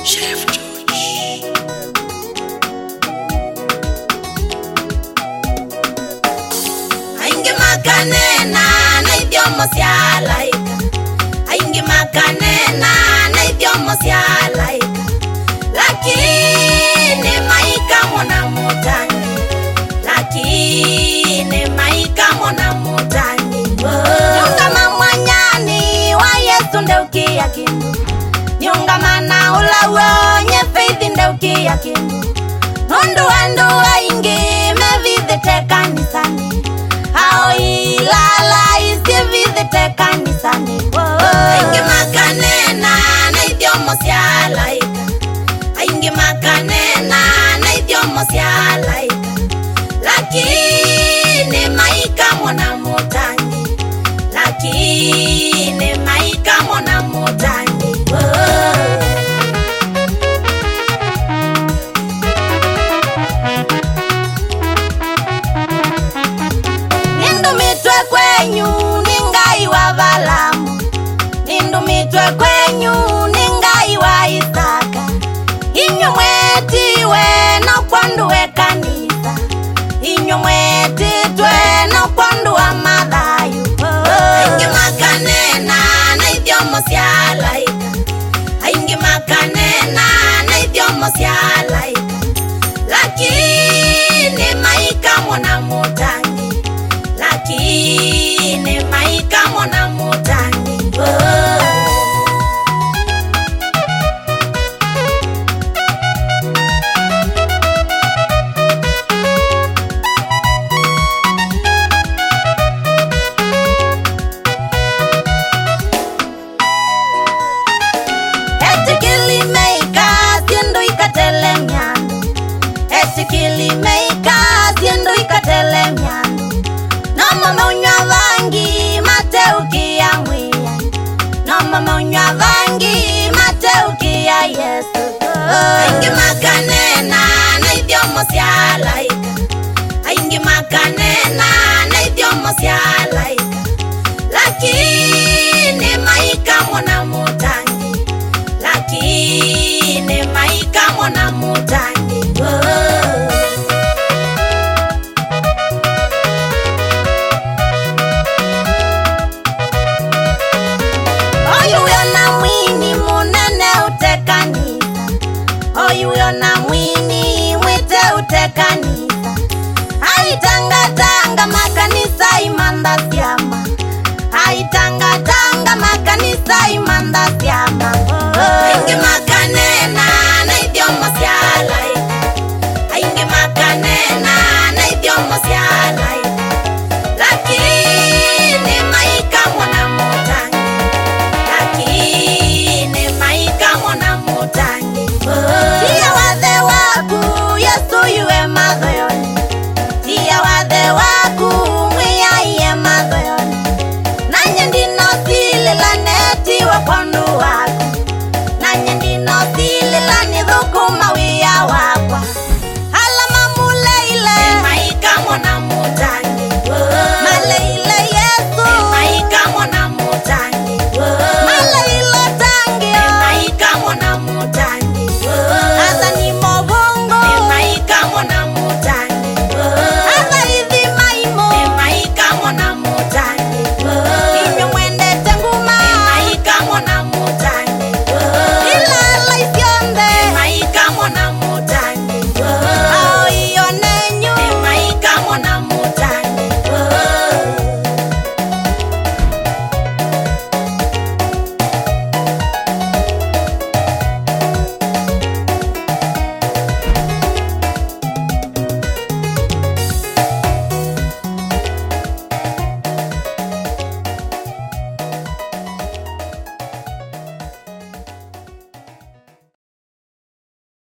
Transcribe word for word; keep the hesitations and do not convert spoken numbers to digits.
Chef George. Aingi makanena na idiomo cia laika. Aingi makanena na idiomo cia laika. Lakini maika mwana mutani. Lakini maika mwana mutani. Nyungama mwanyani wa Yesu ndeukia kindu. Nyungama na ulawo nye faith ndeukia kindu. Nundu wandu waingi mevithite kanisani. Hao ilala isivithite kanisani. Aingi makanena na idiomo cia laika. Aingi makanena na idiomo cia laika. Lakini maika mwana mutani. Lakini maika mwana mutani. Nindumitwe kwenyu ningai wa Balamu. Nindumitwe kwenyu ningai wa Isaka. Inyo mwetiwe no kwanduwe kanisa. Inyo mwetitwe no kwanduwa Mathayo. Aingi makanena na idiomo cia laika. Aingi makanena na idiomo cia laika. Lakini maika mwana mutani. Lakini maika mwana mutani. Etikili meika siendo ikatele miano. Etikili meika siendo ikatele miano. Nama maunywa vangi mateukia mwia. Nama maunywa vangi mateukia Yesu. Aingi makanena na idiomo cia laika. Aingi makanena na idiomo cia laika. Lakini maika mwana mutani. Lakini maika mwana mutani. Oyuyo mwini munene utekanisa. Oyuyo na mwini mwite utekanisa. Aitangatanga makanisa imanda siama. Aitangatanga makanisa imanda siama. Aingi makanena na idiomo cia laika. Aingi makanena na idiomo cia